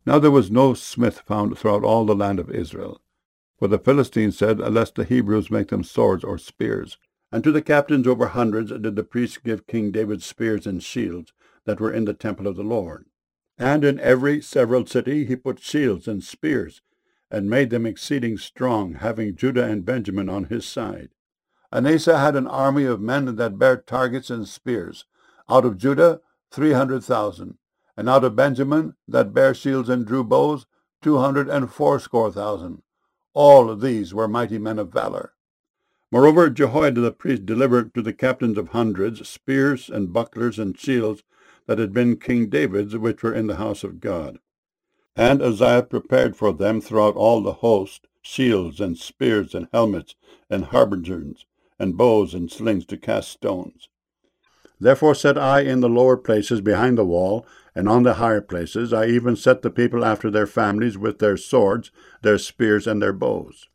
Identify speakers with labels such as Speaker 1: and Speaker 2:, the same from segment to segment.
Speaker 1: Now there was no smith found throughout all the land of Israel. For the Philistines said, Lest the Hebrews make them swords or spears. And to the captains over hundreds did the priests give King David spears and shields that were in the temple of the Lord. And in every several city he put shields and spears, and made them exceeding strong, having Judah and Benjamin on his side. And Asa had an army of men that bare targets and spears, out of Judah 300,000, and out of Benjamin that bare shields and drew bows 280,000. All these were mighty men of valor. Moreover, Jehoiada the priest delivered to the captains of hundreds spears and bucklers and shields that had been King David's, which were in the house of God. And Uzziah prepared for them throughout all the host shields and spears and helmets and habergeons and bows and slings to cast stones. Therefore set I in the lower places behind the wall, and on the higher places I even set the people after their families with their swords, their spears, and their bows.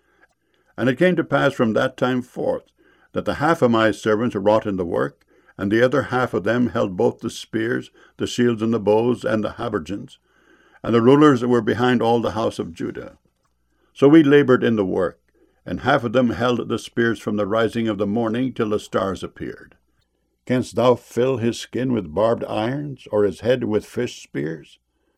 Speaker 1: And it came to pass from that time forth, that the half of my servants wrought in the work, and the other half of them held both the spears, the shields, and the bows, and the habergeons, and the rulers were behind all the house of Judah. So we labored in the work, and half of them held the spears from the rising of the morning till the stars appeared. Canst thou fill his skin with barbed irons, or his head with fish spears?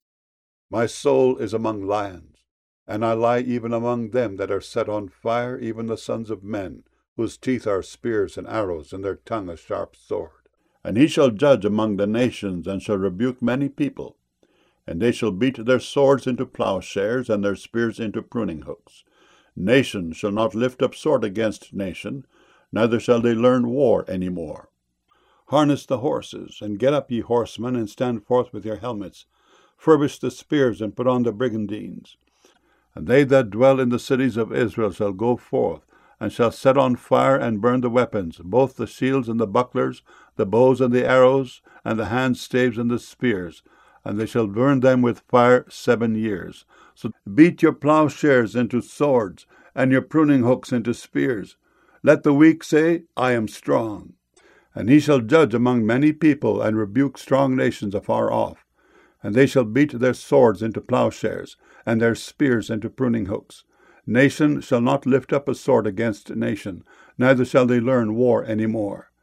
Speaker 1: My soul is among lions, and I lie even among them that are set on fire, even the sons of men, whose teeth are spears and arrows, and their tongue a sharp sword. And he shall judge among the nations, and shall rebuke many people. And they shall beat their swords into plowshares, and their spears into pruning hooks. Nation shall not lift up sword against nation, neither shall they learn war any more. Harness the horses, and get up, ye horsemen, and stand forth with your helmets. Furbish the spears, and put on the brigandines. And they that dwell in the cities of Israel shall go forth, and shall set on fire and burn the weapons, both the shields and the bucklers, the bows and the arrows, and the handstaves and the spears, and they shall burn them with fire 7 years. So beat your plowshares into swords, and your pruning hooks into spears. Let the weak say, I am strong. And he shall judge among many people, and rebuke strong nations afar off. And they shall beat their swords into plowshares, and their spears into pruning hooks. Nation shall not lift up a sword against nation, neither shall they learn war any more.